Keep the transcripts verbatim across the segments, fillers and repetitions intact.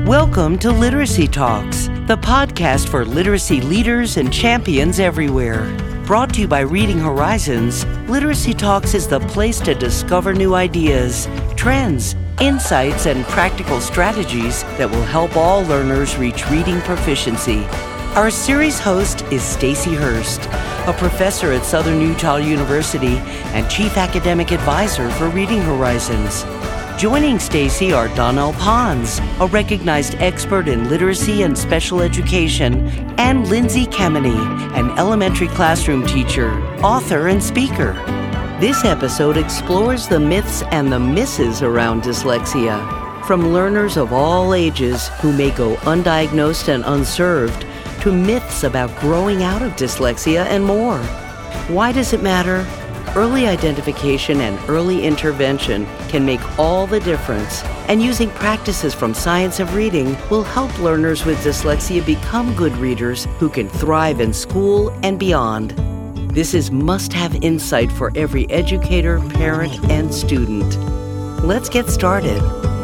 Welcome to Literacy Talks, the podcast for literacy leaders and champions everywhere. Brought to you by Reading Horizons, Literacy Talks is the place to discover new ideas, trends, insights, and practical strategies that will help all learners reach reading proficiency. Our series host is Stacy Hurst, a professor at Southern Utah University and Chief Academic Advisor for Reading Horizons. Joining Stacy are Donnell Pons, a recognized expert in literacy and special education, and Lindsay Kemeny, an elementary classroom teacher, author, and speaker. This episode explores the myths and the misses around dyslexia, from learners of all ages who may go undiagnosed and unserved, to myths about growing out of dyslexia and more. Why does it matter? Early identification and early intervention can make all the difference, and using practices from Science of Reading will help learners with dyslexia become good readers who can thrive in school and beyond. This is must-have insight for every educator, parent, and student. Let's get started.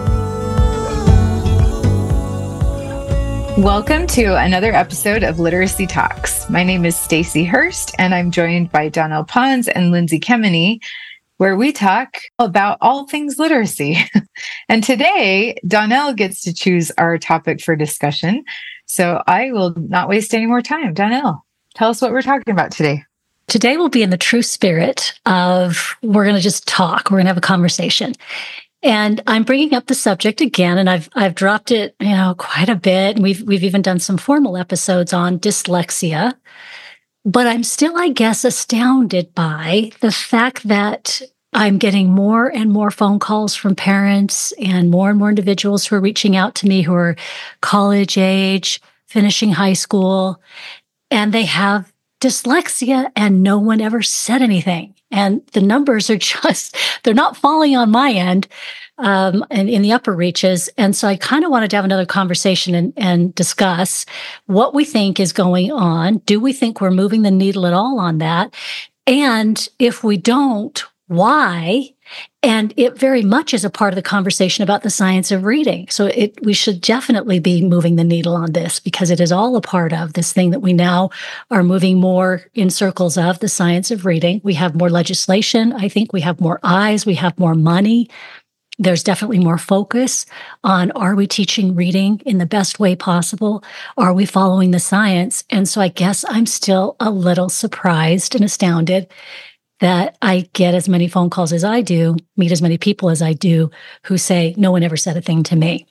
Welcome to another episode of Literacy Talks. My name is Stacy Hurst, and I'm joined by Donnell Pons and Lindsay Kemeny, where we talk about all things literacy. And today, Donnell gets to choose our topic for discussion. So I will not waste any more time. Donnell, tell us what we're talking about today. Today will be in the true spirit of we're going to just talk. We're going to have a conversation. And I'm bringing up the subject again, and I've I've dropped it, you know, quite a bit. And we've we've even done some formal episodes on dyslexia. But I'm still, I guess, astounded by the fact that I'm getting more and more phone calls from parents and more and more individuals who are reaching out to me who are college age, finishing high school, and they have dyslexia and no one ever said anything. And the numbers are just, they're not falling on my end um, and in the upper reaches. And so I kind of wanted to have another conversation and, and discuss what we think is going on. Do we think we're moving the needle at all on that? And if we don't, why? And it very much is a part of the conversation about the science of reading. So it we should definitely be moving the needle on this because it is all a part of this thing that we now are moving more in circles of, the science of reading. We have more legislation. I think we have more eyes. We have more money. There's definitely more focus on, are we teaching reading in the best way possible? Are we following the science? And so I guess I'm still a little surprised and astounded that I get as many phone calls as I do, meet as many people as I do, who say, no one ever said a thing to me.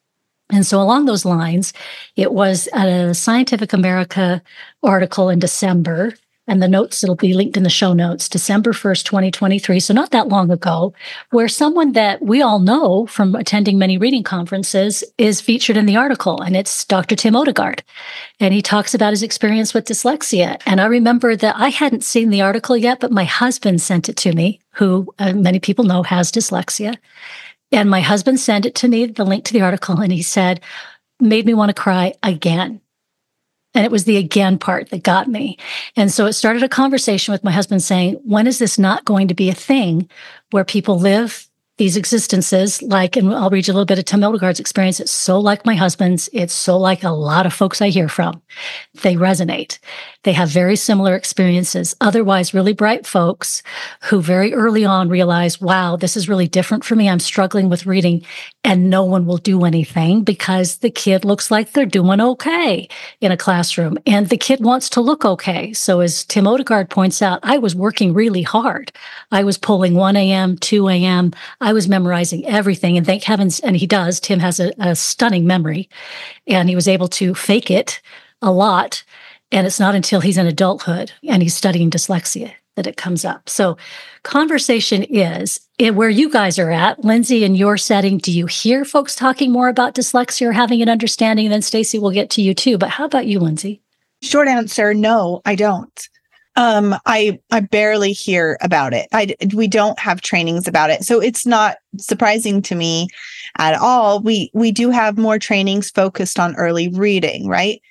And so along those lines, it was a Scientific America article in December, and the notes, it'll be linked in the show notes, December first, twenty twenty-three, so not that long ago, where someone that we all know from attending many reading conferences is featured in the article, and it's Doctor Tim Odegaard. And he talks about his experience with dyslexia. And I remember that I hadn't seen the article yet, but my husband sent it to me, who uh, many people know has dyslexia. And my husband sent it to me, the link to the article, and he said, made me want to cry again. And it was the again part that got me. And so it started a conversation with my husband saying, when is this not going to be a thing where people live these existences like, and I'll read you a little bit of Tim Odegaard's experience. It's so like my husband's. It's so like a lot of folks I hear from. They resonate. They have very similar experiences. Otherwise, really bright folks who very early on realize, wow, this is really different for me. I'm struggling with reading, and no one will do anything because the kid looks like they're doing okay in a classroom, and the kid wants to look okay. So as Tim Odegaard points out, I was working really hard. I was pulling one a.m., two a.m. I was memorizing everything, and thank heavens, and he does. Tim has a, a stunning memory, and he was able to fake it a lot. And it's not until he's in adulthood and he's studying dyslexia that it comes up. So conversation is where you guys are at. Lindsay, in your setting, do you hear folks talking more about dyslexia or having an understanding? And then Stacy, we'll get to you too. But how about you, Lindsay? Short answer, no, I don't. Um, I I barely hear about it. I, we don't have trainings about it. So it's not surprising to me at all. We we do have more trainings focused on early reading, right?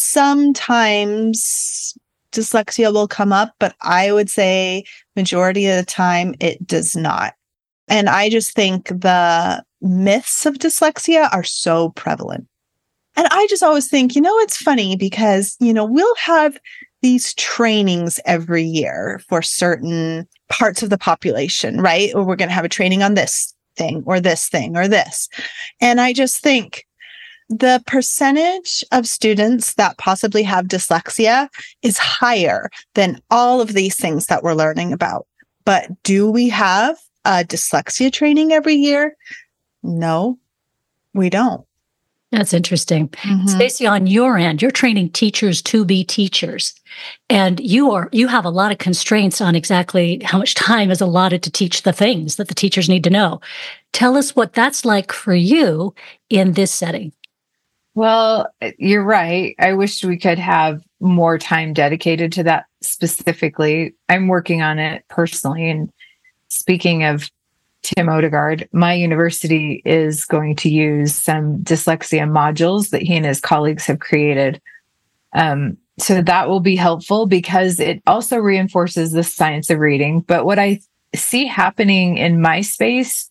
Sometimes dyslexia will come up, but I would say majority of the time it does not. And I just think the myths of dyslexia are so prevalent. And I just always think, you know, it's funny because, you know, we'll have these trainings every year for certain parts of the population, right? Or we're going to have a training on this thing or this thing or this. And I just think the percentage of students that possibly have dyslexia is higher than all of these things that we're learning about. But do we have a dyslexia training every year? No, we don't. That's interesting. Mm-hmm. Stacey, on your end, you're training teachers to be teachers. And you are you have a lot of constraints on exactly how much time is allotted to teach the things that the teachers need to know. Tell us what that's like for you in this setting. Well, you're right. I wish we could have more time dedicated to that specifically. I'm working on it personally. And speaking of Tim Odegaard, my university is going to use some dyslexia modules that he and his colleagues have created. Um, so that will be helpful because it also reinforces the science of reading. But what I see happening in my space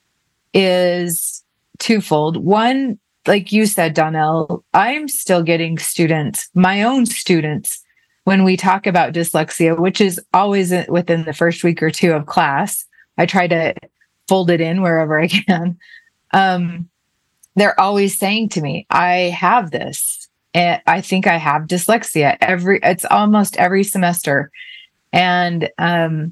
is twofold. One, like you said, Donnell, I'm still getting students, my own students, when we talk about dyslexia, which is always within the first week or two of class. I try to fold it in wherever I can. Um, they're always saying to me, I have this. And I think I have dyslexia. Every it's almost every semester. And um,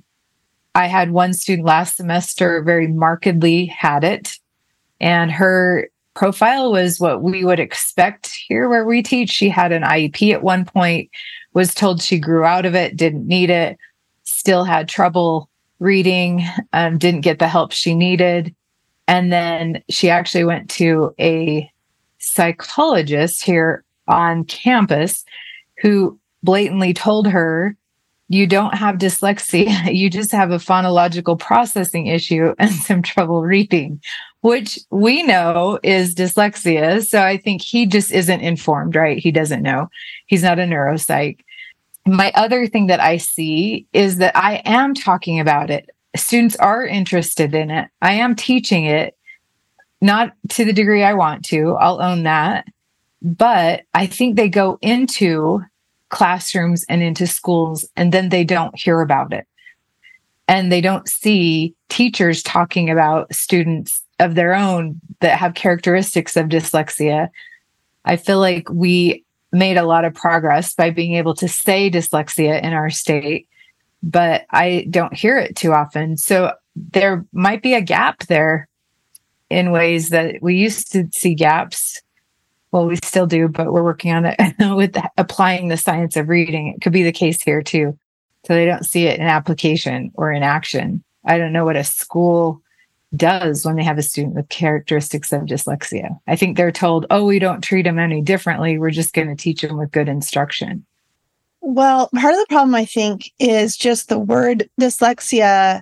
I had one student last semester very markedly had it. And her profile was what we would expect here where we teach. She had an I E P at one point, was told she grew out of it, didn't need it, still had trouble reading, um, didn't get the help she needed. And then she actually went to a psychologist here on campus who blatantly told her, you don't have dyslexia, you just have a phonological processing issue and some trouble reading, which we know is dyslexia. So I think he just isn't informed, right? He doesn't know. He's not a neuropsych. My other thing that I see is that I am talking about it. Students are interested in it. I am teaching it, not to the degree I want to. I'll own that. But I think they go into classrooms and into schools, and then they don't hear about it. And they don't see teachers talking about students of their own that have characteristics of dyslexia. I feel like we made a lot of progress by being able to say dyslexia in our state, but I don't hear it too often. So there might be a gap there in ways that we used to see gaps. Well, we still do, but we're working on it with applying the science of reading. It could be the case here too. So they don't see it in application or in action. I don't know what a school does when they have a student with characteristics of dyslexia. I think they're told, oh, we don't treat them any differently. We're just going to teach them with good instruction. Well, part of the problem, I think, is just the word dyslexia.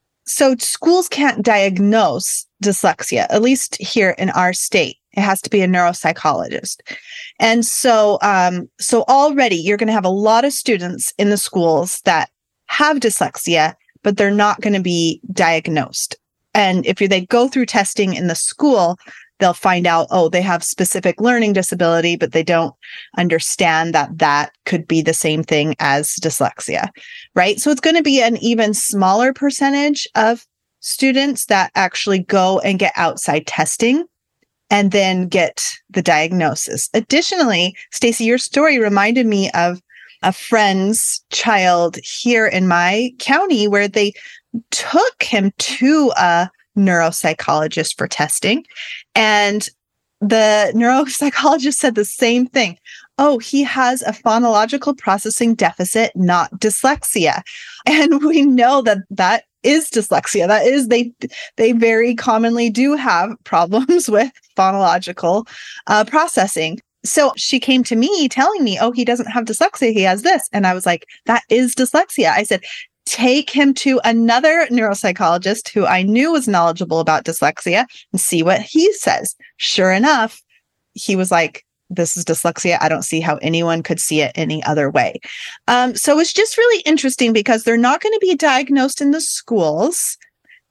So schools can't diagnose dyslexia, at least here in our state. It has to be a neuropsychologist. And so, um, so already you're going to have a lot of students in the schools that have dyslexia, but they're not going to be diagnosed. And if they go through testing in the school, they'll find out, oh, they have specific learning disability, but they don't understand that that could be the same thing as dyslexia, right? So it's going to be an even smaller percentage of students that actually go and get outside testing and then get the diagnosis. Additionally, Stacey, your story reminded me of a friend's child here in my county where they took him to a neuropsychologist for testing. And the neuropsychologist said the same thing. Oh, he has a phonological processing deficit, not dyslexia. And we know that that is dyslexia. That is, they they very commonly do have problems with phonological uh, processing. So she came to me telling me, oh, he doesn't have dyslexia. He has this. And I was like, that is dyslexia. I said, take him to another neuropsychologist who I knew was knowledgeable about dyslexia and see what he says. Sure enough, he was like, this is dyslexia. I don't see how anyone could see it any other way. Um, so it's just really interesting because they're not going to be diagnosed in the schools.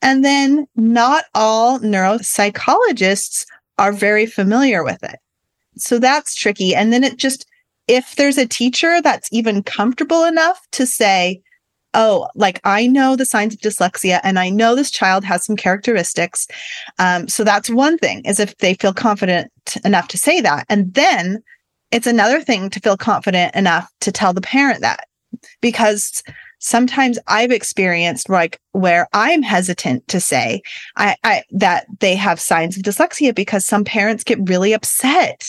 And then not all neuropsychologists are very familiar with it. So that's tricky. And then it just, if there's a teacher that's even comfortable enough to say, oh, like I know the signs of dyslexia and I know this child has some characteristics. Um, so that's one thing, is if they feel confident enough to say that. And then it's another thing to feel confident enough to tell the parent that, because sometimes I've experienced like where I'm hesitant to say I, I that they have signs of dyslexia because some parents get really upset.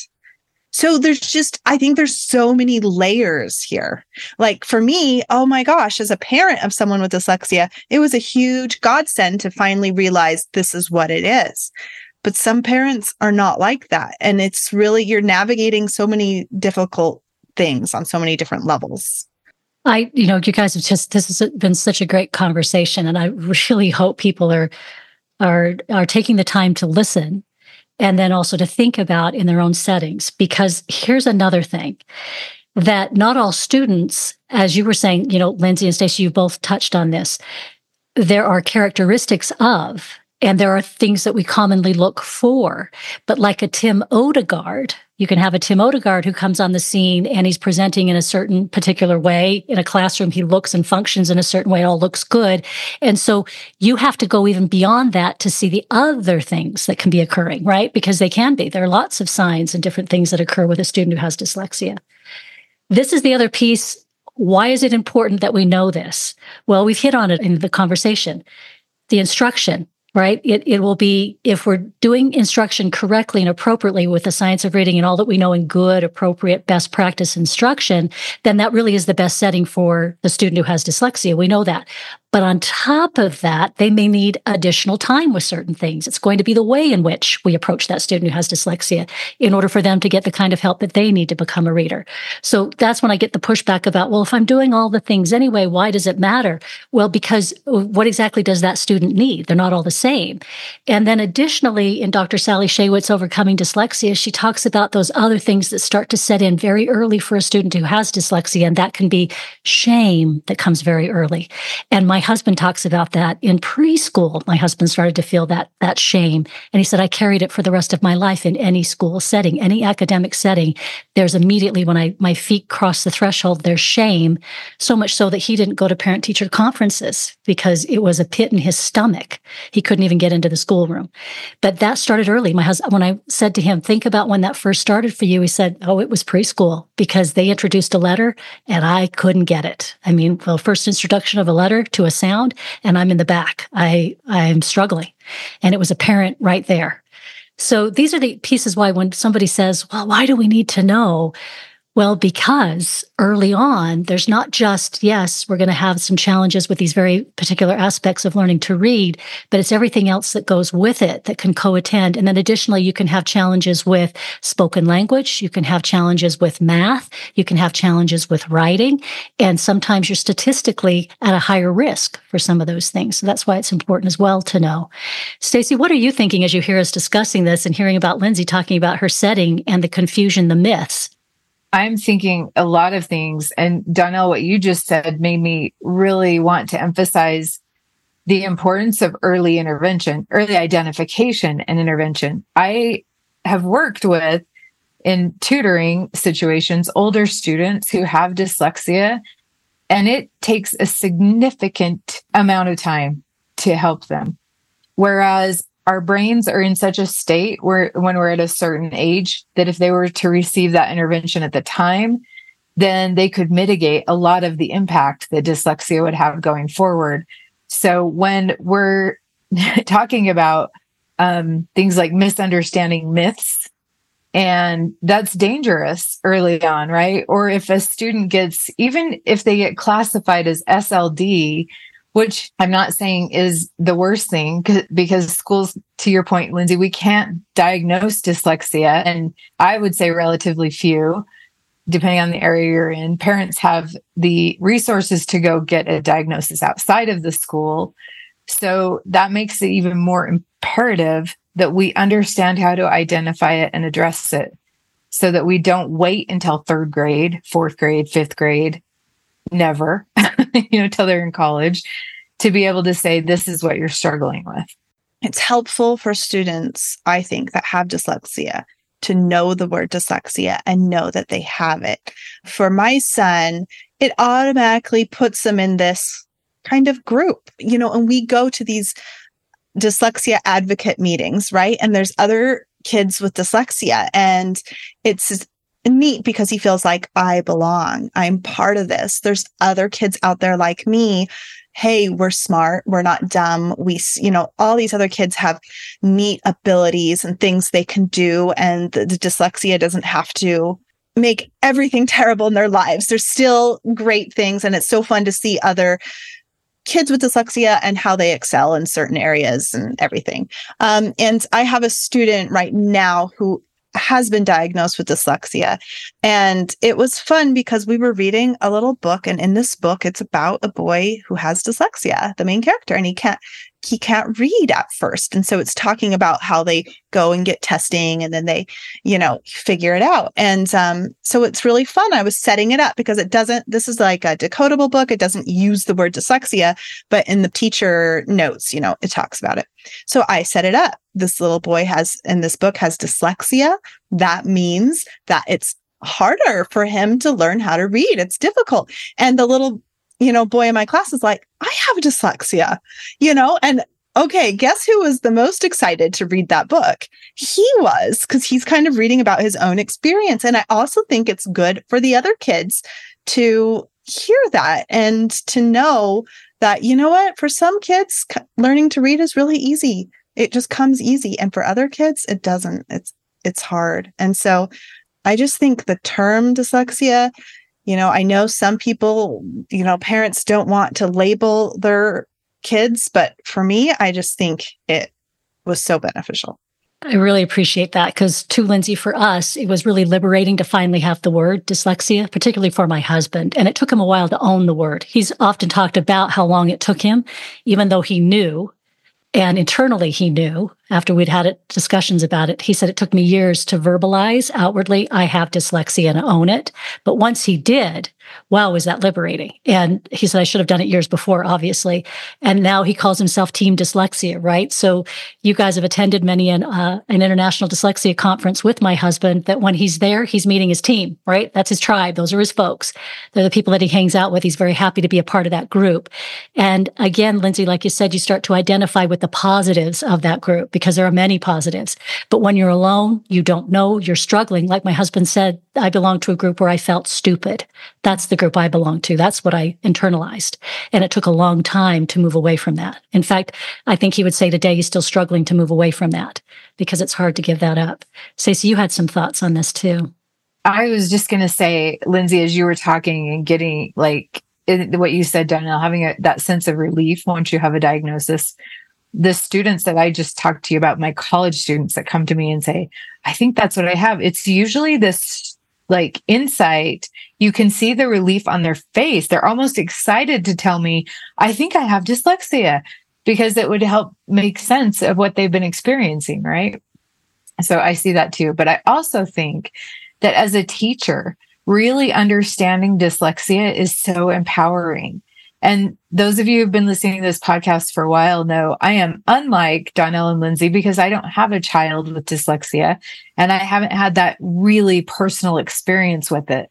So there's just, I think there's so many layers here. Like for me, oh my gosh, as a parent of someone with dyslexia, it was a huge godsend to finally realize this is what it is. But some parents are not like that. And it's really, you're navigating so many difficult things on so many different levels. I, you know, you guys have just, this has been such a great conversation. And I really hope people are, are, are taking the time to listen and then also to think about in their own settings. Because here's another thing, that not all students, as you were saying, you know, Lindsay and Stacey, you both touched on this, there are characteristics of, and there are things that we commonly look for. But like a Tim Odegaard, you can have a Tim Odegaard who comes on the scene and he's presenting in a certain particular way. In a classroom, he looks and functions in a certain way. It all looks good. And so you have to go even beyond that to see the other things that can be occurring, right? Because they can be. There are lots of signs and different things that occur with a student who has dyslexia. This is the other piece. Why is it important that we know this? Well, we've hit on it in the conversation. The instruction. Right? It it will be, if we're doing instruction correctly and appropriately with the science of reading and all that we know in good, appropriate, best practice instruction, then that really is the best setting for the student who has dyslexia. We know that. But on top of that, they may need additional time with certain things. It's going to be the way in which we approach that student who has dyslexia in order for them to get the kind of help that they need to become a reader. So that's when I get the pushback about, well, if I'm doing all the things anyway, why does it matter? Well, because what exactly does that student need? They're not all the same. And then additionally, in Doctor Sally Shaywitz, Overcoming Dyslexia, she talks about those other things that start to set in very early for a student who has dyslexia, and that can be shame that comes very early. And my husband talks about that in preschool. My husband started to feel that that shame. And he said, I carried it for the rest of my life in any school setting, any academic setting. There's immediately, when I my feet cross the threshold, there's shame, so much so that he didn't go to parent-teacher conferences because it was a pit in his stomach. He couldn't even get into the schoolroom. But that started early. My husband, when I said to him, think about when that first started for you, he said, oh, it was preschool, because they introduced a letter and I couldn't get it. I mean, well, first introduction of a letter to a sound, and I'm in the back. I, I'm struggling. And it was apparent right there. So these are the pieces why when somebody says, well, why do we need to know? Well, because early on, there's not just, yes, we're going to have some challenges with these very particular aspects of learning to read, but it's everything else that goes with it that can co-attend. And then additionally, you can have challenges with spoken language. You can have challenges with math. You can have challenges with writing. And sometimes you're statistically at a higher risk for some of those things. So that's why it's important as well to know. Stacey, what are you thinking as you hear us discussing this and hearing about Lindsay talking about her setting and the confusion, the myths? I'm thinking a lot of things. And Donnell, what you just said made me really want to emphasize the importance of early intervention, early identification and intervention. I have worked with, in tutoring situations, older students who have dyslexia, and it takes a significant amount of time to help them. Whereas our brains are in such a state where when we're at a certain age that if they were to receive that intervention at the time, then they could mitigate a lot of the impact that dyslexia would have going forward. So when we're talking about um, things like misunderstanding myths, and that's dangerous early on, right? Or if a student gets, even if they get classified as S L D, which I'm not saying is the worst thing, because schools, to your point, Lindsay, we can't diagnose dyslexia. And I would say relatively few, depending on the area you're in. Parents have the resources to go get a diagnosis outside of the school. So that makes it even more imperative that we understand how to identify it and address it so that we don't wait until third grade, fourth grade, fifth grade, never, you know, till they're in college. to be able to say, this is what you're struggling with. It's helpful for students, I think, that have dyslexia to know the word dyslexia and know that they have it. For my son, it automatically puts them in this kind of group, you know, and we go to these dyslexia advocate meetings, right? And there's other kids with dyslexia, and it's neat because he feels like, I belong. I'm part of this. There's other kids out there like me. Hey, we're smart. We're not dumb. We, you know, all these other kids have neat abilities and things they can do. And the, the dyslexia doesn't have to make everything terrible in their lives. There's still great things. And it's so fun to see other kids with dyslexia and how they excel in certain areas and everything. Um, and I have a student right now who has been diagnosed with dyslexia. And it was fun because we were reading a little book. And in this book, it's about a boy who has dyslexia, the main character, and he can't, he can't read at first. And so it's talking about how they go and get testing and then they, you know, figure it out. And um, so it's really fun. I was setting it up because it doesn't, this is like a decodable book. It doesn't use the word dyslexia, but in the teacher notes, you know, it talks about it. So I set it up. This little boy has, in this book, has dyslexia. That means that it's harder for him to learn how to read. It's difficult. And the little, you know, boy in my class is like, I have dyslexia, you know, and okay, guess who was the most excited to read that book? He was, because he's kind of reading about his own experience. And I also think it's good for the other kids to hear that and to know that, you know what, for some kids, c- learning to read is really easy. It just comes easy. And for other kids, it doesn't. It's, it's hard. And so I just think the term dyslexia, you know, I know some people, you know, parents don't want to label their kids, but for me, I just think it was so beneficial. I really appreciate that because, too, Lindsay, for us, it was really liberating to finally have the word dyslexia, particularly for my husband. And it took him a while to own the word. He's often talked about how long it took him, even though he knew. And internally, he knew after we'd had it, discussions about it. He said it took me years to verbalize outwardly, I have dyslexia, and own it. But once he did, wow, was that liberating. And he said, I should have done it years before, obviously. And now he calls himself Team Dyslexia, right? So you guys have attended many an, uh, an international dyslexia conference with my husband that when he's there, he's meeting his team, right? That's his tribe. Those are his folks. They're the people that he hangs out with. He's very happy to be a part of that group. And again, Lindsay, like you said, you start to identify with the positives of that group because there are many positives. But when you're alone, you don't know, you're struggling. Like my husband said, I belong to a group where I felt stupid. That's the group I belong to. That's what I internalized. And it took a long time to move away from that. In fact, I think he would say today he's still struggling to move away from that because it's hard to give that up. Stacey, you had some thoughts on this too. I was just going to say, Lindsay, as you were talking and getting like it, what you said, Donnell, having a, that sense of relief once you have a diagnosis, the students that I just talked to you about, my college students that come to me and say, I think that's what I have. It's usually this like insight. You can see the relief on their face. They're almost excited to tell me, I think I have dyslexia, because it would help make sense of what they've been experiencing, right? So I see that too. But I also think that as a teacher, really understanding dyslexia is so empowering. And those of you who've been listening to this podcast for a while know I am unlike Donnell and Lindsay because I don't have a child with dyslexia and I haven't had that really personal experience with it.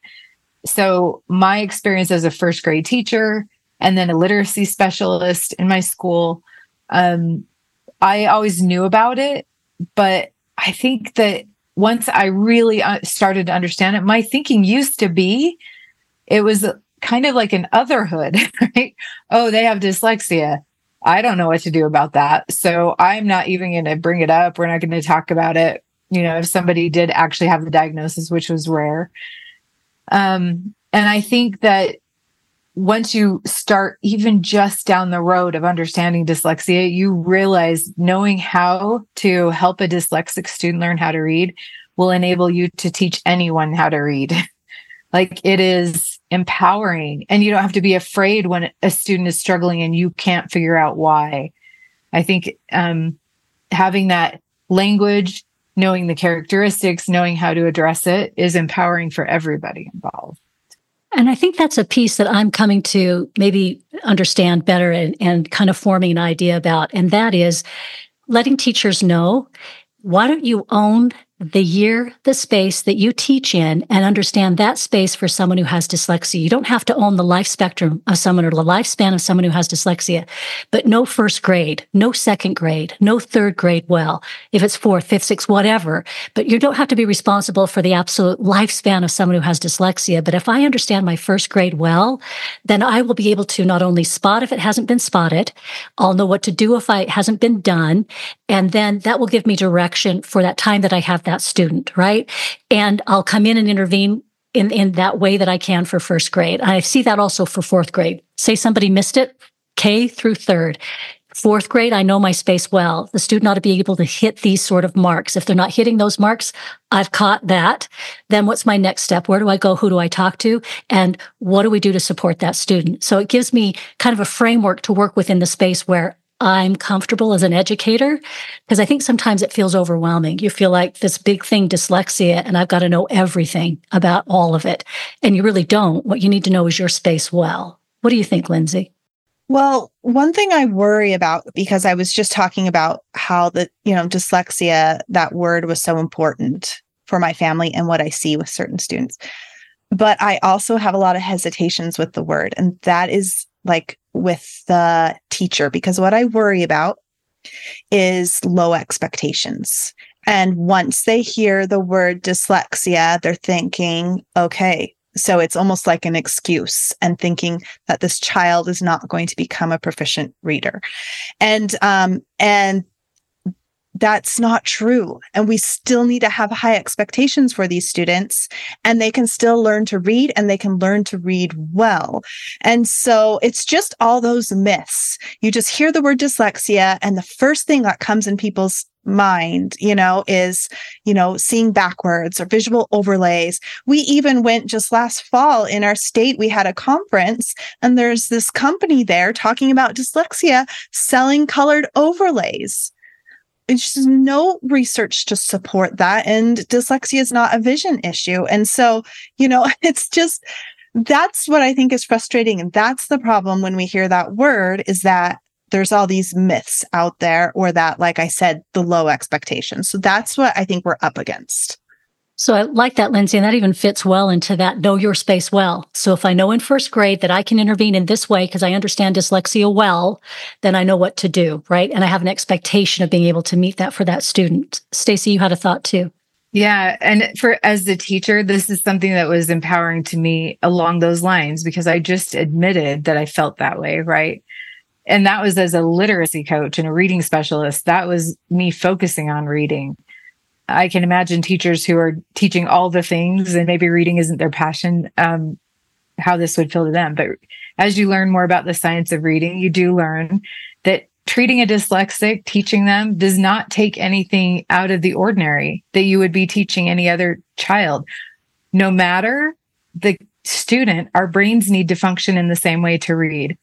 So my experience as a first grade teacher and then a literacy specialist in my school, um, I always knew about it, but I think that once I really started to understand it, my thinking used to be, it was kind of like an otherhood, right? Oh, they have dyslexia. I don't know what to do about that. So I'm not even going to bring it up. We're not going to talk about it. You know, if somebody did actually have the diagnosis, which was rare. Um, and I think that once you start even just down the road of understanding dyslexia, you realize knowing how to help a dyslexic student learn how to read will enable you to teach anyone how to read. Like it is empowering, and you don't have to be afraid when a student is struggling and you can't figure out why. I think um, having that language, knowing the characteristics, knowing how to address it is empowering for everybody involved. And I think that's a piece that I'm coming to maybe understand better and, and kind of forming an idea about. And that is letting teachers know, why don't you own the year, the space that you teach in, and understand that space for someone who has dyslexia. You don't have to own the life spectrum of someone or the lifespan of someone who has dyslexia, but no first grade, no second grade, no third grade well, if it's fourth, fifth, sixth, whatever. But you don't have to be responsible for the absolute lifespan of someone who has dyslexia. But if I understand my first grade well, then I will be able to not only spot if it hasn't been spotted, I'll know what to do if it hasn't been done, and then that will give me direction for that time that I have that student, right? And I'll come in and intervene in, in that way that I can for first grade. I see that also for fourth grade. Say somebody missed it, K through third. Fourth grade, I know my space well. The student ought to be able to hit these sort of marks. If they're not hitting those marks, I've caught that. Then what's my next step? Where do I go? Who do I talk to? And what do we do to support that student? So it gives me kind of a framework to work within the space where I'm comfortable as an educator, because I think sometimes it feels overwhelming. You feel like this big thing, dyslexia, and I've got to know everything about all of it. And you really don't. What you need to know is your space well. What do you think, Lindsay? Well, one thing I worry about, because I was just talking about how the, you know, dyslexia, that word was so important for my family and what I see with certain students. But I also have a lot of hesitations with the word. And that is like with the teacher, because what I worry about is low expectations. And once they hear the word dyslexia, they're thinking, okay, so it's almost like an excuse, and thinking that this child is not going to become a proficient reader. And, um, and that's not true. And we still need to have high expectations for these students, and they can still learn to read, and they can learn to read well. And so it's just all those myths. You just hear the word dyslexia, and the first thing that comes in people's mind, you know, is, you know, seeing backwards or visual overlays. We even went just last fall in our state, we had a conference, and there's this company there talking about dyslexia, selling colored overlays. There's just no research to support that. And dyslexia is not a vision issue. And so, you know, it's just, that's what I think is frustrating. And that's the problem when we hear that word, is that there's all these myths out there, or that, like I said, the low expectations. So that's what I think we're up against. So I like that, Lindsay, and that even fits well into that know your space well. So if I know in first grade that I can intervene in this way because I understand dyslexia well, then I know what to do, right? And I have an expectation of being able to meet that for that student. Stacey, you had a thought too. Yeah. And for as the teacher, this is something that was empowering to me along those lines, because I just admitted that I felt that way, right? And that was as a literacy coach and a reading specialist. That was me focusing on reading. I can imagine teachers who are teaching all the things and maybe reading isn't their passion, um, how this would feel to them. But as you learn more about the science of reading, you do learn that treating a dyslexic, teaching them, does not take anything out of the ordinary that you would be teaching any other child. No matter the student, our brains need to function in the same way to read.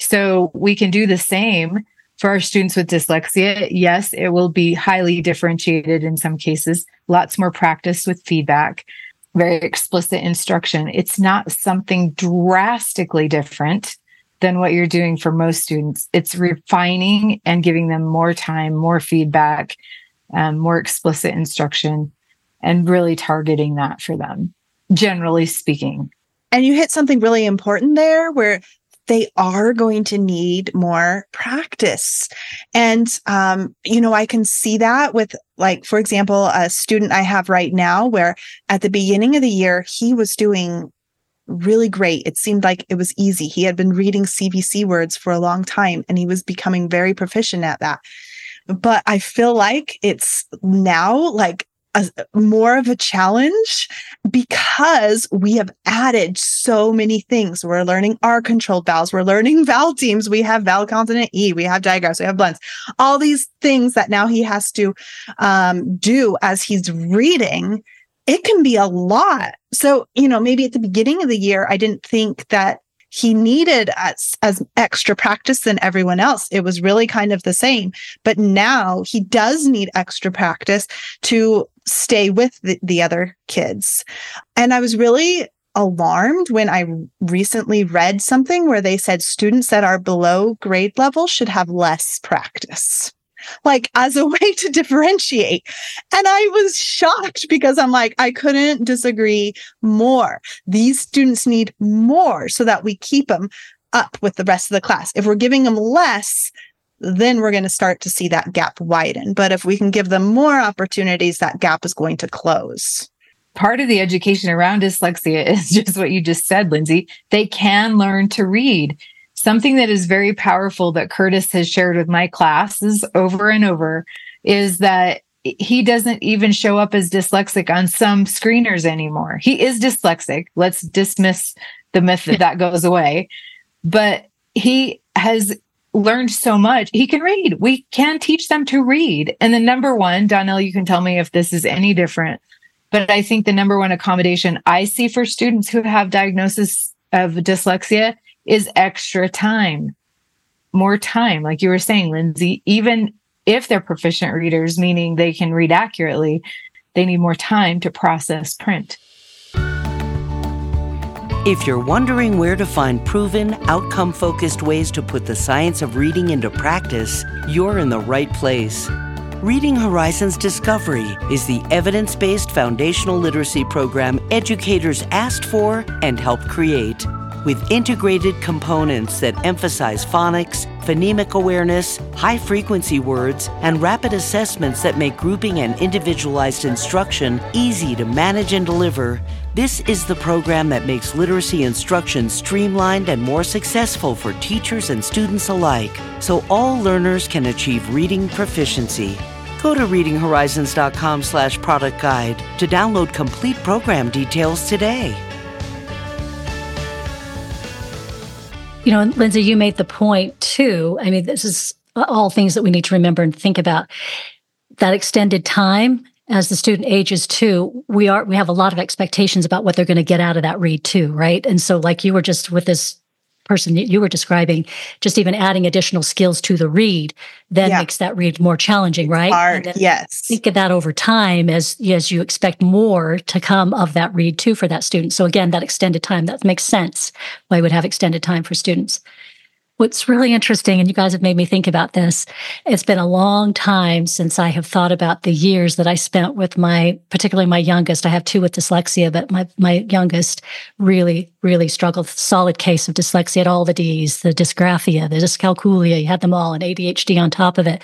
So we can do the same for our students with dyslexia. Yes, it will be highly differentiated in some cases, lots more practice with feedback, very explicit instruction. It's not something drastically different than what you're doing for most students. It's refining and giving them more time, more feedback, um, more explicit instruction, and really targeting that for them, generally speaking. And you hit something really important there, where they are going to need more practice. And, um, you know, I can see that with, like, for example, a student I have right now, where at the beginning of the year, he was doing really great. It seemed like it was easy. He had been reading C V C words for a long time, and he was becoming very proficient at that. But I feel like it's now like a, more of a challenge, because we have added so many things. We're learning R controlled vowels. We're learning vowel teams. We have vowel consonant E. We have digraphs. We have blends. All these things that now he has to um, do as he's reading. It can be a lot. So, you know, maybe at the beginning of the year, I didn't think that he needed as, as extra practice than everyone else. It was really kind of the same. But now he does need extra practice to stay with the, the other kids. And I was really alarmed when I recently read something where they said students that are below grade level should have less practice, like as a way to differentiate. And I was shocked because I'm like, I couldn't disagree more. These students need more so that we keep them up with the rest of the class. If we're giving them less, then we're going to start to see that gap widen. But if we can give them more opportunities, that gap is going to close. Part of the education around dyslexia is just what you just said, Lindsay. They can learn to read. Something that is very powerful that Curtis has shared with my classes over and over is that he doesn't even show up as dyslexic on some screeners anymore. He is dyslexic. Let's dismiss the myth that that goes away. But he has learned so much. He can read. We can teach them to read. And the number one, Donnell, you can tell me if this is any different, but I think the number one accommodation I see for students who have diagnosis of dyslexia is extra time, more time. Like you were saying, Lindsay, even if they're proficient readers, meaning they can read accurately, they need more time to process print. If you're wondering where to find proven, outcome-focused ways to put the science of reading into practice, you're in the right place. Reading Horizons Discovery is the evidence-based foundational literacy program educators asked for and helped create. With integrated components that emphasize phonics, phonemic awareness, high-frequency words, and rapid assessments that make grouping and individualized instruction easy to manage and deliver, this is the program that makes literacy instruction streamlined and more successful for teachers and students alike, so all learners can achieve reading proficiency. Go to reading horizons dot com slash product guide to download complete program details today. You know, Lindsay, you made the point too. I mean, this is all things that we need to remember and think about. That extended time as the student ages too, we are we have a lot of expectations about what they're going to get out of that read too, right? And so like you were just with this person you were describing, just even adding additional skills to the read then yeah. makes that read more challenging, right? Hard, yes. Think of that over time as, as you expect more to come of that read too for that student. So again, that extended time, that makes sense why we would have extended time for students. What's really interesting, and you guys have made me think about this, it's been a long time since I have thought about the years that I spent with my, particularly my youngest. I have two with dyslexia, but my, my youngest really, really struggled. Solid case of dyslexia at all the Ds, the dysgraphia, the dyscalculia, you had them all, and A D H D on top of it.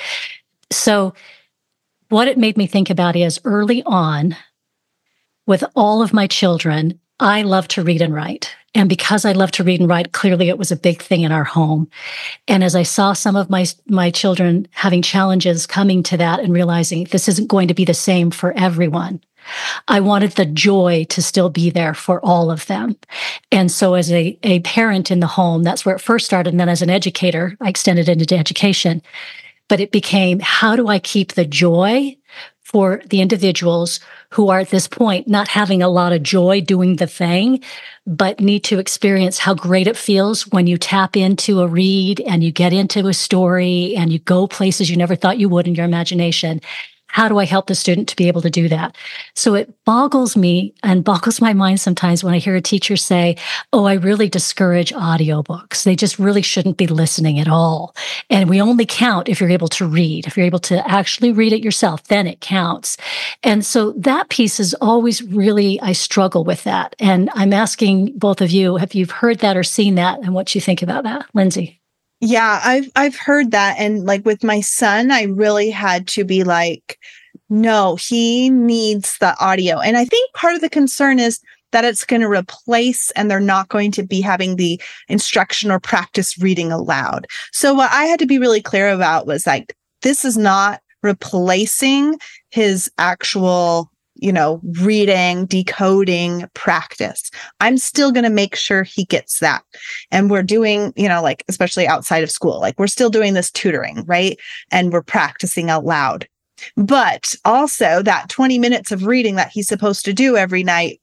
So what it made me think about is early on, with all of my children, I love to read and write. And because I love to read and write, clearly it was a big thing in our home. And as I saw some of my, my children having challenges coming to that and realizing this isn't going to be the same for everyone, I wanted the joy to still be there for all of them. And so as a, a parent in the home, that's where it first started. And then as an educator, I extended it into education. But it became, how do I keep the joy for the individuals who are at this point not having a lot of joy doing the thing, but need to experience how great it feels when you tap into a read and you get into a story and you go places you never thought you would in your imagination. How do I help the student to be able to do that? So it boggles me and boggles my mind sometimes when I hear a teacher say, oh, I really discourage audiobooks. They just really shouldn't be listening at all. And we only count if you're able to read. If you're able to actually read it yourself, then it counts. And so that piece is always really, I struggle with that. And I'm asking both of you, have you heard that or seen that and what you think about that? Lindsay? Yeah, I've I've heard that. And like with my son, I really had to be like, no, he needs the audio. And I think part of the concern is that it's going to replace and they're not going to be having the instruction or practice reading aloud. So what I had to be really clear about was like, this is not replacing his actual, you know, reading, decoding practice. I'm still going to make sure he gets that. And we're doing, you know, like, especially outside of school, like we're still doing this tutoring, right? And we're practicing out loud. But also that twenty minutes of reading that he's supposed to do every night,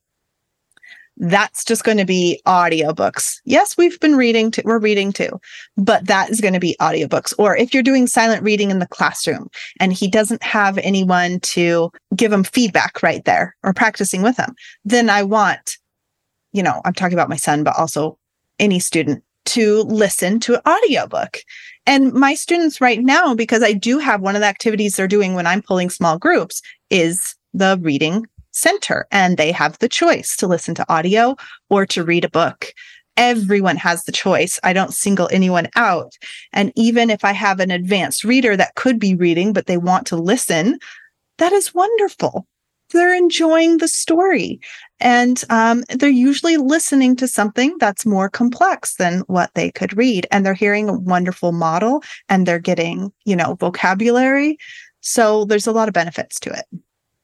that's just going to be audiobooks. Yes, we've been reading, too, we're reading too, but that is going to be audiobooks. Or if you're doing silent reading in the classroom and he doesn't have anyone to give him feedback right there or practicing with him, then I want you know, I'm talking about my son, but also any student, to listen to an audiobook. And my students right now, because I do have one of the activities they're doing when I'm pulling small groups, is the reading center. And they have the choice to listen to audio or to read a book. Everyone has the choice. I don't single anyone out. And even if I have an advanced reader that could be reading, but they want to listen, that is wonderful. They're enjoying the story. And um, they're usually listening to something that's more complex than what they could read. And they're hearing a wonderful model, and they're getting, you know, vocabulary. So there's a lot of benefits to it.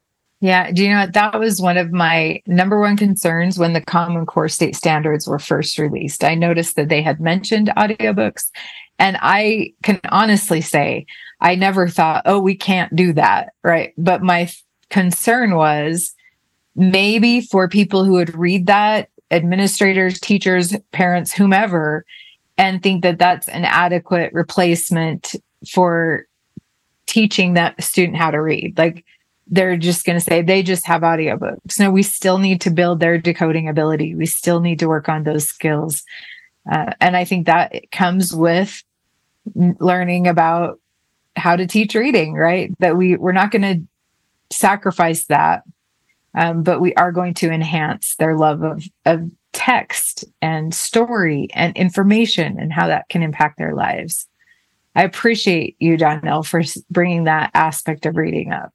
Yeah. Do you know what? That was one of my number one concerns when the Common Core state standards were first released. I noticed that they had mentioned audiobooks, and I can honestly say I never thought, oh, we can't do that. Right. But my concern was maybe for people who would read that, administrators, teachers, parents, whomever, and think that that's an adequate replacement for teaching that student how to read. Like, they're just going to say they just have audiobooks. No, we still need to build their decoding ability. We still need to work on those skills. Uh, and I think that it comes with learning about how to teach reading, right? That we, we're not going to sacrifice that, um, but we are going to enhance their love of, of text and story and information and how that can impact their lives. I appreciate you, Donnell, for bringing that aspect of reading up.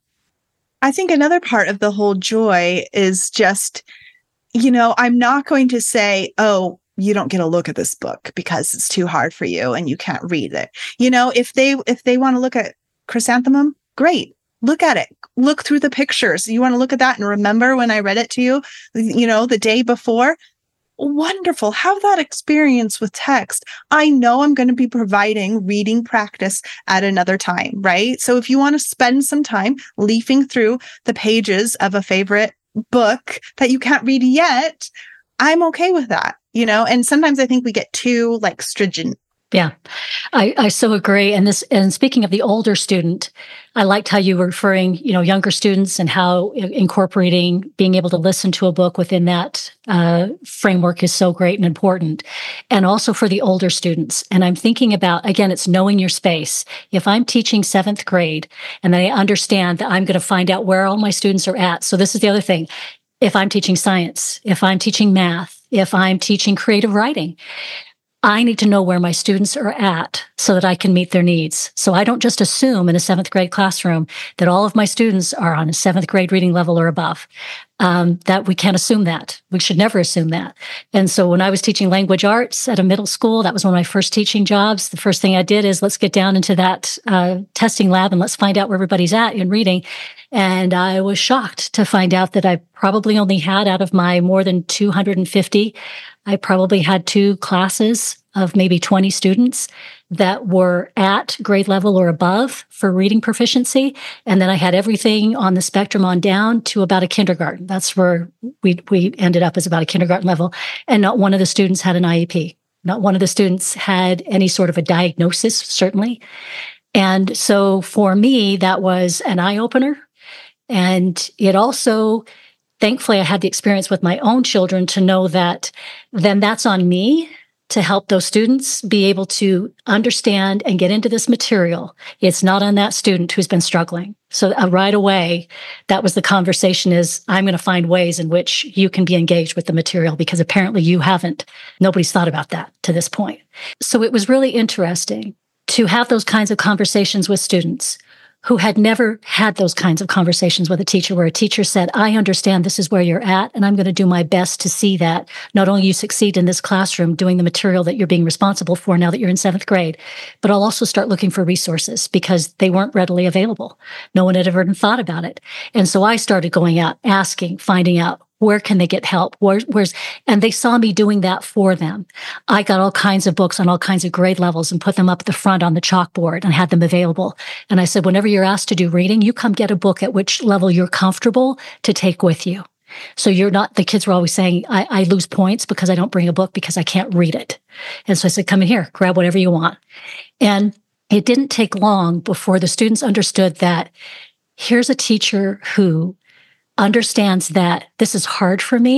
I think another part of the whole joy is just, you know, I'm not going to say, oh, you don't get a look at this book because it's too hard for you and you can't read it. You know, if they if they want to look at Chrysanthemum, great. Look at it. Look through the pictures. You want to look at that and remember when I read it to you, you know, the day before? Wonderful. Have that experience with text. I know I'm going to be providing reading practice at another time, right? So if you want to spend some time leafing through the pages of a favorite book that you can't read yet, I'm okay with that, you know? And sometimes I think we get too like stringent. Yeah, I, I so agree. And this, and speaking of the older student, I liked how you were referring, you know, younger students and how incorporating being able to listen to a book within that uh, framework is so great and important. And also for the older students. And I'm thinking about, again, it's knowing your space. If I'm teaching seventh grade and I understand that I'm going to find out where all my students are at. So this is the other thing. If I'm teaching science, if I'm teaching math, if I'm teaching creative writing, I need to know where my students are at so that I can meet their needs. So I don't just assume in a seventh grade classroom that all of my students are on a seventh grade reading level or above. Um, that we can't assume that. We should never assume that. And so when I was teaching language arts at a middle school, that was one of my first teaching jobs. The first thing I did is let's get down into that uh, testing lab and let's find out where everybody's at in reading. And I was shocked to find out that I probably only had, out of my more than two hundred fifty, I probably had two classes of maybe twenty students that were at grade level or above for reading proficiency. And then I had everything on the spectrum on down to about a kindergarten. That's where we we ended up, as about a kindergarten level. And not one of the students had an I E P. Not one of the students had any sort of a diagnosis, certainly. And so for me, that was an eye-opener. And it also, thankfully, I had the experience with my own children to know that then that's on me to help those students be able to understand and get into this material. It's not on that student who's been struggling. So uh, right away, that was the conversation is, I'm going to find ways in which you can be engaged with the material because apparently you haven't. Nobody's thought about that to this point. So it was really interesting to have those kinds of conversations with students who had never had those kinds of conversations with a teacher, where a teacher said, I understand this is where you're at, and I'm going to do my best to see that not only you succeed in this classroom doing the material that you're being responsible for now that you're in seventh grade, but I'll also start looking for resources because they weren't readily available. No one had ever even thought about it. And so I started going out, asking, finding out, where can they get help? Where, where's, and they saw me doing that for them. I got all kinds of books on all kinds of grade levels and put them up at the front on the chalkboard and had them available. And I said, whenever you're asked to do reading, you come get a book at which level you're comfortable to take with you. So you're not, the kids were always saying, I, I lose points because I don't bring a book because I can't read it. And so I said, come in here, grab whatever you want. And it didn't take long before the students understood that here's a teacher who understands that this is hard for me,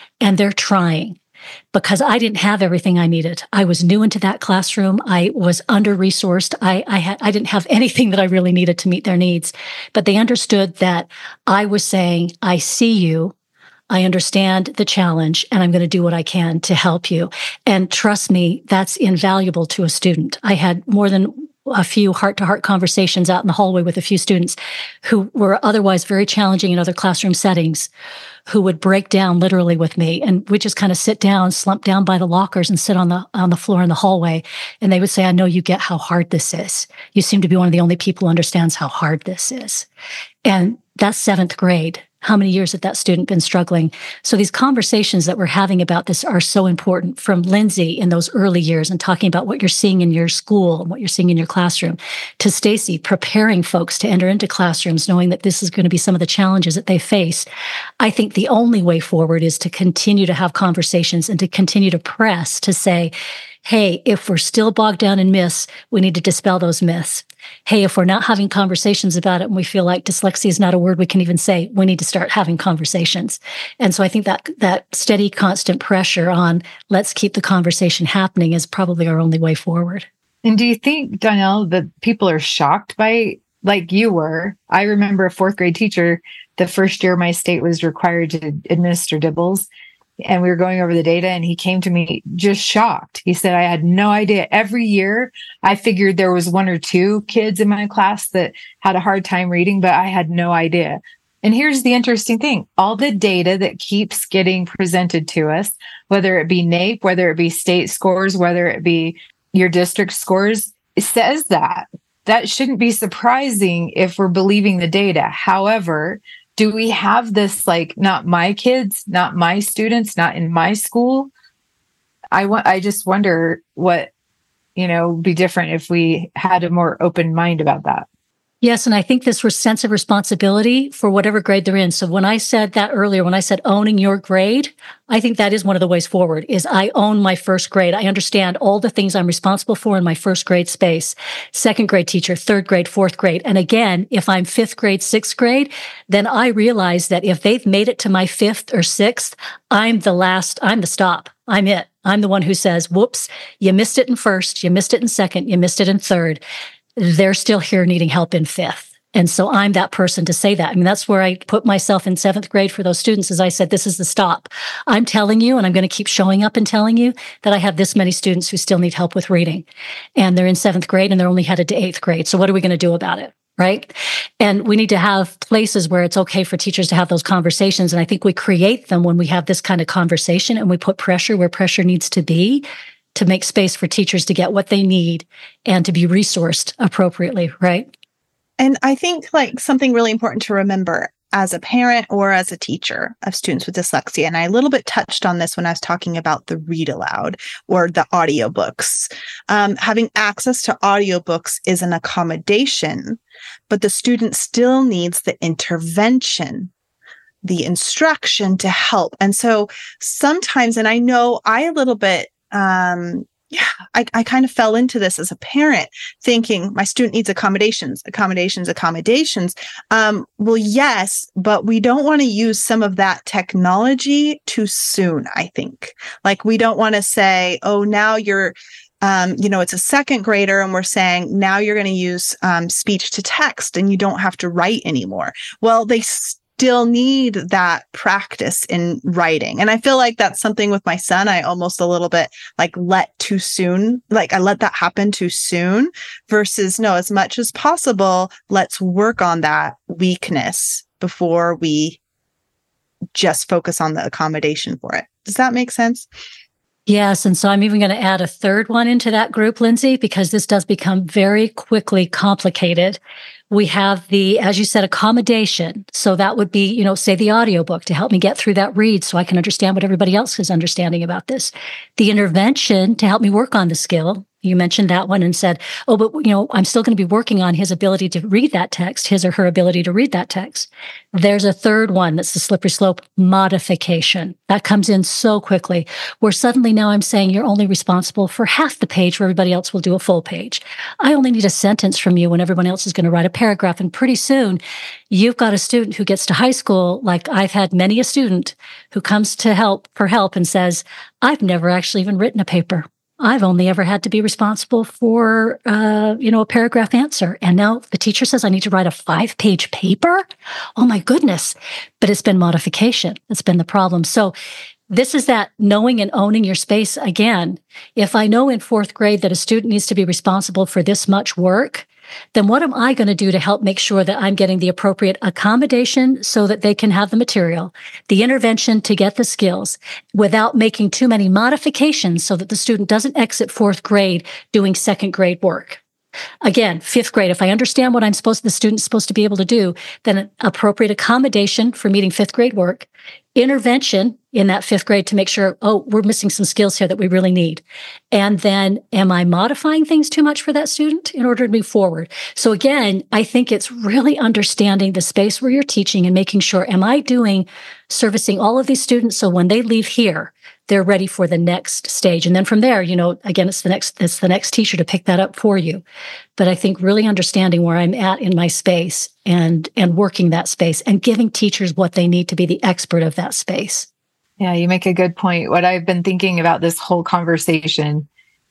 and they're trying. Because I didn't have everything I needed. I was new into that classroom. I was under-resourced. I, I had, I didn't have anything that I really needed to meet their needs. But they understood that I was saying, I see you. I understand the challenge, and I'm going to do what I can to help you. And trust me, that's invaluable to a student. I had more than a few heart-to-heart conversations out in the hallway with a few students who were otherwise very challenging in other classroom settings, who would break down literally with me, and we'd just kind of sit down, slump down by the lockers and sit on the on the floor in the hallway. And they would say, I know you get how hard this is. You seem to be one of the only people who understands how hard this is. And that's seventh grade. How many years had that student been struggling? So these conversations that we're having about this are so important, from Lindsay in those early years and talking about what you're seeing in your school and what you're seeing in your classroom, to Stacy preparing folks to enter into classrooms, knowing that this is going to be some of the challenges that they face. I think the only way forward is to continue to have conversations and to continue to press to say, hey, if we're still bogged down in myths, we need to dispel those myths. Hey, if we're not having conversations about it and we feel like dyslexia is not a word we can even say, we need to start having conversations. And so I think that that steady, constant pressure on let's keep the conversation happening is probably our only way forward. And do you think, Donnell, that people are shocked by, like you were? I remember a fourth grade teacher, the first year my state was required to administer D I B Ls, and we were going over the data, and he came to me just shocked. He said, I had no idea. Every year, I figured there was one or two kids in my class that had a hard time reading, but I had no idea. And here's the interesting thing. All the data that keeps getting presented to us, whether it be NAEP, whether it be state scores, whether it be your district scores, it says that. That shouldn't be surprising if we're believing the data. However, do we have this, like, not my kids, not my students, not in my school? I want, I just wonder what, you know, would be different if we had a more open mind about that. Yes, and I think this was sense of responsibility for whatever grade they're in. So when I said that earlier, when I said owning your grade, I think that is one of the ways forward, is I own my first grade. I understand all the things I'm responsible for in my first grade space. Second grade teacher, third grade, fourth grade. And again, if I'm fifth grade, sixth grade, then I realize that if they've made it to my fifth or sixth, I'm the last, I'm the stop. I'm it. I'm the one who says, whoops, you missed it in first, you missed it in second, you missed it in third. They're still here needing help in fifth. And so I'm that person to say that. I mean, that's where I put myself in seventh grade for those students, as I said, this is the stop. I'm telling you, and I'm going to keep showing up and telling you that I have this many students who still need help with reading. And they're in seventh grade and they're only headed to eighth grade. So what are we going to do about it? Right? And we need to have places where it's okay for teachers to have those conversations. And I think we create them when we have this kind of conversation and we put pressure where pressure needs to be, to make space for teachers to get what they need and to be resourced appropriately, right? And I think, like, something really important to remember as a parent or as a teacher of students with dyslexia, and I a little bit touched on this when I was talking about the read aloud or the audiobooks. Um, having access to audiobooks is an accommodation, but the student still needs the intervention, the instruction to help. And so sometimes, and I know I a little bit Um, yeah, I, I kind of fell into this as a parent, thinking my student needs accommodations, accommodations, accommodations. Um, well, yes, but we don't want to use some of that technology too soon, I think. Like, we don't want to say, oh, now you're, um, you know, it's a second grader and we're saying now you're going to use um, speech to text and you don't have to write anymore. Well, they still need that practice in writing. And I feel like that's something with my son, I almost a little bit like let too soon, like I let that happen too soon versus no, as much as possible, let's work on that weakness before we just focus on the accommodation for it. Does that make sense? Yes. And so I'm even going to add a third one into that group, Lindsay, because this does become very quickly complicated. We have the, as you said, accommodation. So that would be, you know, say the audiobook to help me get through that read so I can understand what everybody else is understanding about this. The intervention to help me work on the skill. You mentioned that one and said, oh, but you know, I'm still going to be working on his ability to read that text, his or her ability to read that text. There's a third one that's the slippery slope, modification. That comes in so quickly, where suddenly now I'm saying you're only responsible for half the page where everybody else will do a full page. I only need a sentence from you when everyone else is going to write a paragraph. And pretty soon you've got a student who gets to high school, like I've had many a student who comes to help for help and says, I've never actually even written a paper. I've only ever had to be responsible for, uh, you know, a paragraph answer. And now the teacher says I need to write a five page paper. Oh my goodness. But it's been modification. It's been the problem. So this is that knowing and owning your space again. If I know in fourth grade that a student needs to be responsible for this much work, then what am I going to do to help make sure that I'm getting the appropriate accommodation so that they can have the material, the intervention to get the skills without making too many modifications so that the student doesn't exit fourth grade doing second grade work? Again, fifth grade, if I understand what I'm supposed, the student's supposed to be able to do, then an appropriate accommodation for meeting fifth grade work, intervention in that fifth grade to make sure, oh, we're missing some skills here that we really need. And then am I modifying things too much for that student in order to move forward? So again, I think it's really understanding the space where you're teaching and making sure, am I doing servicing all of these students so when they leave here, they're ready for the next stage. And then from there, you know, again, it's the next, it's the next teacher to pick that up for you. But I think really understanding where I'm at in my space and, and working that space and giving teachers what they need to be the expert of that space. Yeah, you make a good point. What I've been thinking about this whole conversation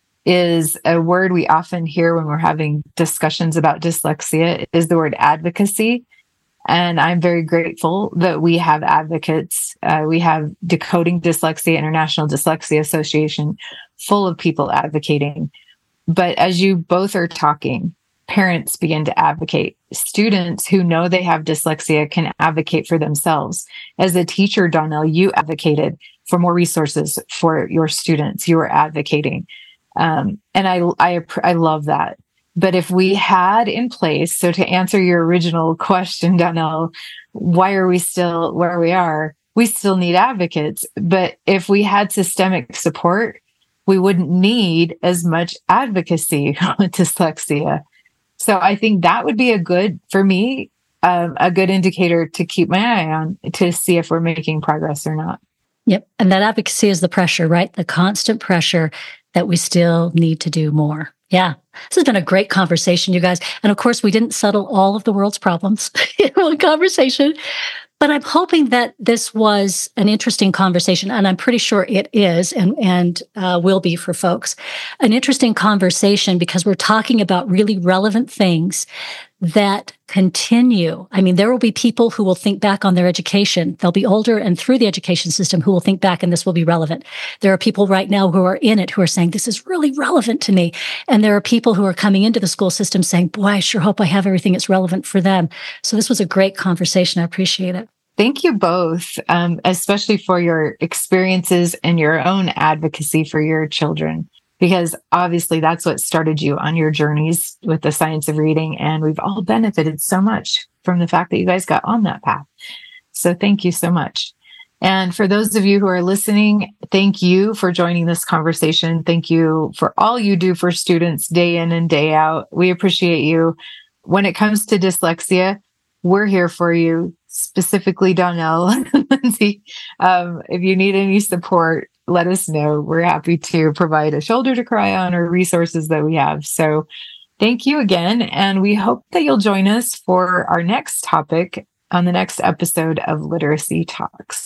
is a word we often hear when we're having discussions about dyslexia is the word advocacy. And I'm very grateful that we have advocates. Uh, we have Decoding Dyslexia, International Dyslexia Association, full of people advocating. But as you both are talking, parents begin to advocate. Students who know they have dyslexia can advocate for themselves. As a teacher, Donnell, you advocated for more resources for your students. You were advocating. Um, and I, I, I love that. But if we had in place, so to answer your original question, Donnell, why are we still where we are? We still need advocates. But if we had systemic support, we wouldn't need as much advocacy with dyslexia. So I think that would be a good, for me, um, a good indicator to keep my eye on to see if we're making progress or not. Yep. And that advocacy is the pressure, right? The constant pressure that we still need to do more. Yeah. This has been a great conversation, you guys. And of course, we didn't settle all of the world's problems in one conversation, but I'm hoping that this was an interesting conversation, and I'm pretty sure it is and, and uh, will be for folks. An interesting conversation because we're talking about really relevant things that continue. I mean, there will be people who will think back on their education. They'll be older and through the education system who will think back and this will be relevant. There are people right now who are in it who are saying, this is really relevant to me. And there are people who are coming into the school system saying, boy, I sure hope I have everything that's relevant for them. So this was a great conversation. I appreciate it. Thank you both, um, especially for your experiences and your own advocacy for your children. Because obviously that's what started you on your journeys with the science of reading. And we've all benefited so much from the fact that you guys got on that path. So thank you so much. And for those of you who are listening, thank you for joining this conversation. Thank you for all you do for students day in and day out. We appreciate you. When it comes to dyslexia, we're here for you, specifically Donnell and Lindsay. Um, if you need any support, let us know. We're happy to provide a shoulder to cry on or resources that we have. So thank you again. And we hope that you'll join us for our next topic on the next episode of Literacy Talks.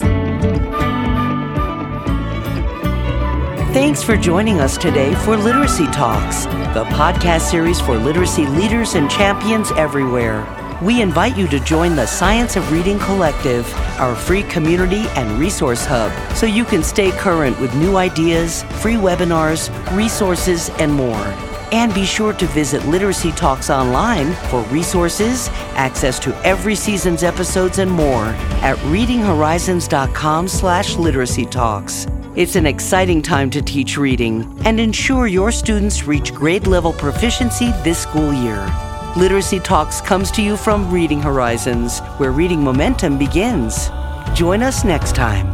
Thanks for joining us today for Literacy Talks, the podcast series for literacy leaders and champions everywhere. We invite you to join the Science of Reading Collective, our free community and resource hub, so you can stay current with new ideas, free webinars, resources, and more. And be sure to visit Literacy Talks online for resources, access to every season's episodes, and more at readinghorizons.com slash literacy talks. It's an exciting time to teach reading and ensure your students reach grade level proficiency this school year. Literacy Talks comes to you from Reading Horizons, where reading momentum begins. Join us next time.